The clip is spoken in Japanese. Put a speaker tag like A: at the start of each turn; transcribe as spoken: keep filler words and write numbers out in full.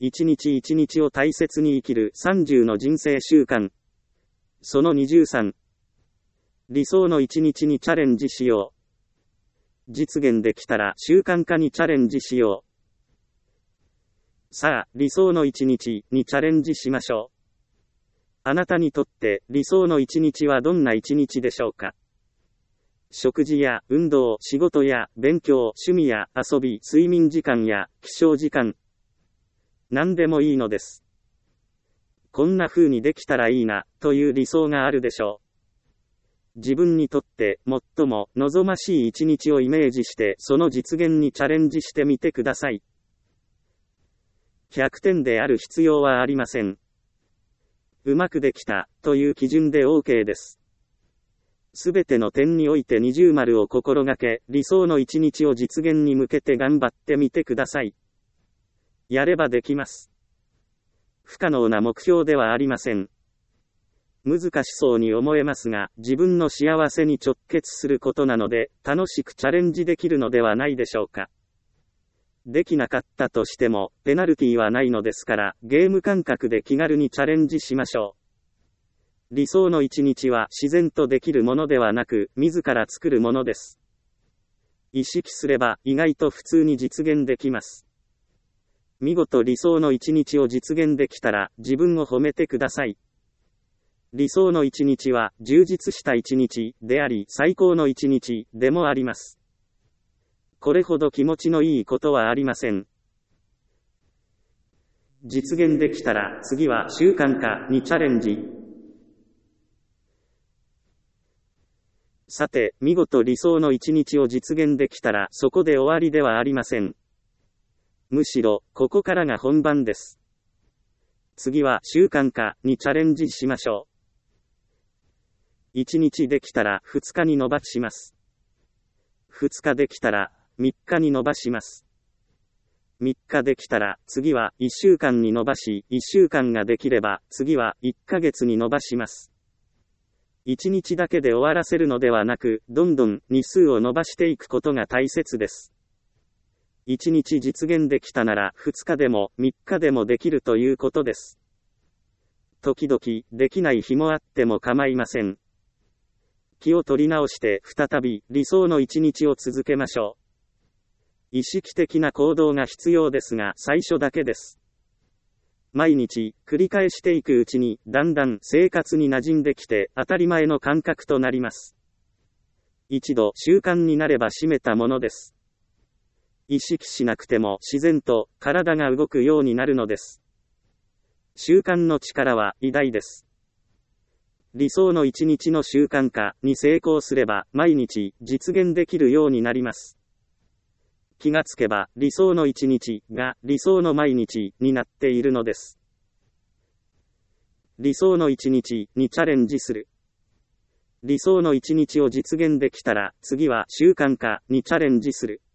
A: 一日一日を大切に生きるさんじゅうの人生習慣。そのにじゅうさん。理想の一日にチャレンジしよう。実現できたら習慣化にチャレンジしよう。さあ、理想の一日にチャレンジしましょう。あなたにとって理想の一日はどんな一日でしょうか。食事や運動、仕事や勉強、趣味や遊び、睡眠時間や起床時間。何でもいいのです。こんな風にできたらいいな、という理想があるでしょう。自分にとって最も望ましい一日をイメージして、その実現にチャレンジしてみてください。ひゃくてんである必要はありません。うまくできた、という基準で OK です。すべての点において二重丸を心がけ、理想の一日を実現に向けて頑張ってみてください。やればできます。不可能な目標ではありません。難しそうに思えますが、自分の幸せに直結することなので、楽しくチャレンジできるのではないでしょうか。できなかったとしても、ペナルティはないのですから、ゲーム感覚で気軽にチャレンジしましょう。理想の一日は自然とできるものではなく、自ら作るものです。意識すれば、意外と普通に実現できます。見事理想の一日を実現できたら、自分を褒めてください。理想の一日は、充実した一日であり、最高の一日でもあります。これほど気持ちのいいことはありません。実現できたら、次は習慣化にチャレンジ。さて、見事理想の一日を実現できたら、そこで終わりではありません。むしろ、ここからが本番です。次は習慣化にチャレンジしましょう。いちにちできたらふつかに伸ばします。ふつかできたらみっかに伸ばします。みっかできたら次はいっしゅうかんに伸ばし、いっしゅうかんができれば次はいっかげつに伸ばします。いちにちだけで終わらせるのではなく、どんどん日数を伸ばしていくことが大切です。いちにち実現できたならふつかでもみっかでもできるということです。時々できない日もあっても構いません。気を取り直して再び理想の一日を続けましょう。意識的な行動が必要ですが、最初だけです。毎日繰り返していくうちにだんだん生活に馴染んできて当たり前の感覚となります。一度習慣になれば締めたものです。意識しなくても自然と体が動くようになるのです。習慣の力は偉大です。理想の一日の習慣化に成功すれば毎日実現できるようになります。気がつけば理想の一日が理想の毎日になっているのです。理想の一日にチャレンジする。理想の一日を実現できたら次は習慣化にチャレンジする。